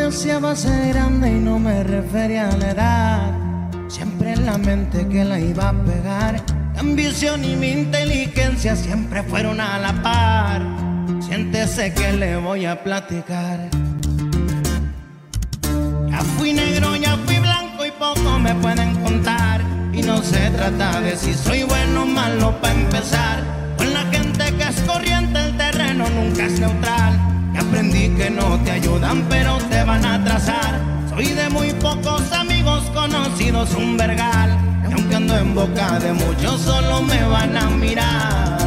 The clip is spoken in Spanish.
deseaba ser grande y no me refería a la edad. Siempre en la mente que la iba a pegar. Mi ambición y mi inteligencia siempre fueron a la par. Siéntese que le voy a platicar. Ya fui negro, ya fui blanco y poco me pueden contar. Y no se trata de si soy bueno o malo para empezar. Con la gente que es corriente el terreno nunca es neutral. Y aprendí que no te ayudan pero te van a atrasar. Soy de muy pocos amigos conocidos, un vergal. Y aunque ando en boca de muchos solo me van a mirar.